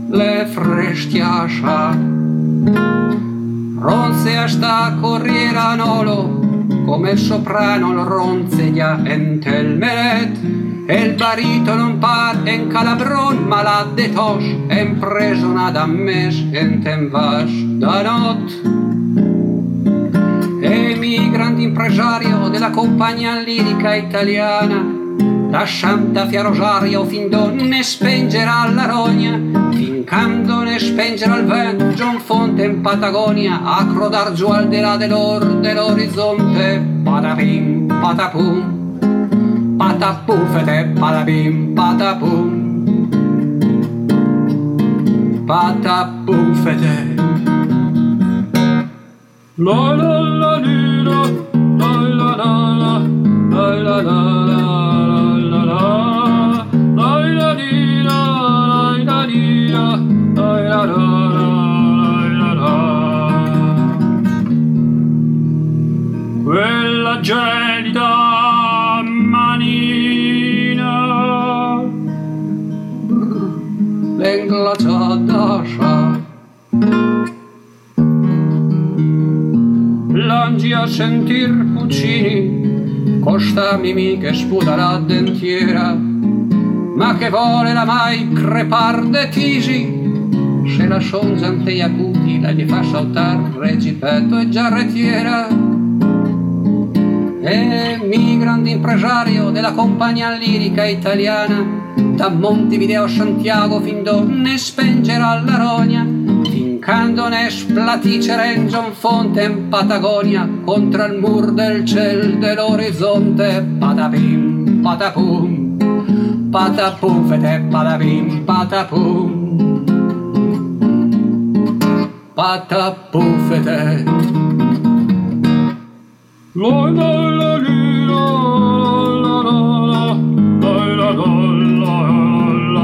le frestiascia. Ronzea sta corriera nolo, come il soprano il ronzea entel meret, e il baritono par en calabron malad de tos, en presona da mes enten vas da not. Emigrante impresario della compagnia lirica italiana, lascianta Rosario fin donne spengerà la rogna, fincando ne spengerà il vento John Fonte in Patagonia, acro d'argio al di là dell'orizzonte. Patapim, patapum, patapufete, patapim, patapum, patapufete. La la la la la la la la la. Quella gelida manina l'englaciata scia, langi a sentir Puccini, costa Mimì che sputa la dentiera, ma che vuole la mai crepar de tisi, se la sonzante e acuti la gli fa saltar recipetto e giarrettiera. Emigrante impresario della compagnia lirica italiana, da Montevideo a Santiago fin donne spengerà la rogna, fincando ne splaticere in John Fonte in Patagonia, contro il mur del ciel dell'orizzonte. Patapim, patapum, patapufete, patapim, patapum, patapufete. La la la la la la la la la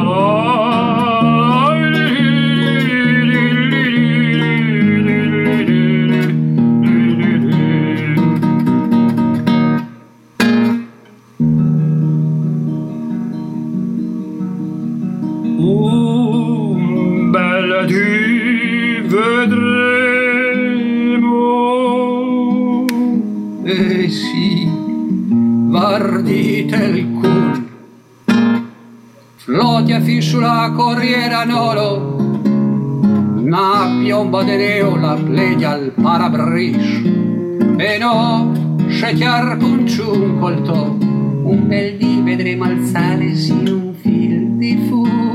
bella ti vedremo. Sì, vardite il cul, flotia fisso la corriera nolo, na piomba de neo la pledia al parabris, e no, scechiar punciun colto, un bel dì vedremo alzarsi un fil di fumo.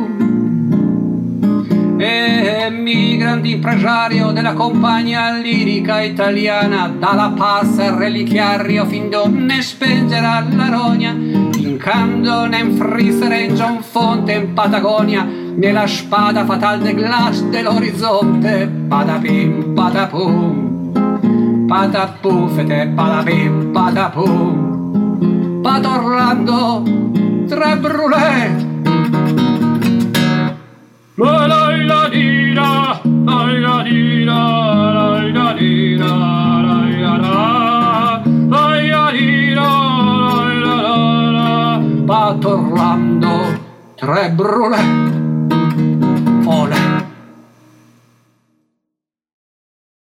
Emigrante impresario della compagnia lirica italiana, dalla passa il reliquiario fin donne spengerà la rogna, fincando ne infrissere in John Fonte in Patagonia, nella spada fatal de glace dell'orizzonte. Patapim, patapum, patapufete, patapim, patapum, patorlando tre brulè. La la la dira, la la dira, la la dira, la la la dira, la la, patorlando tre brulè. Olè.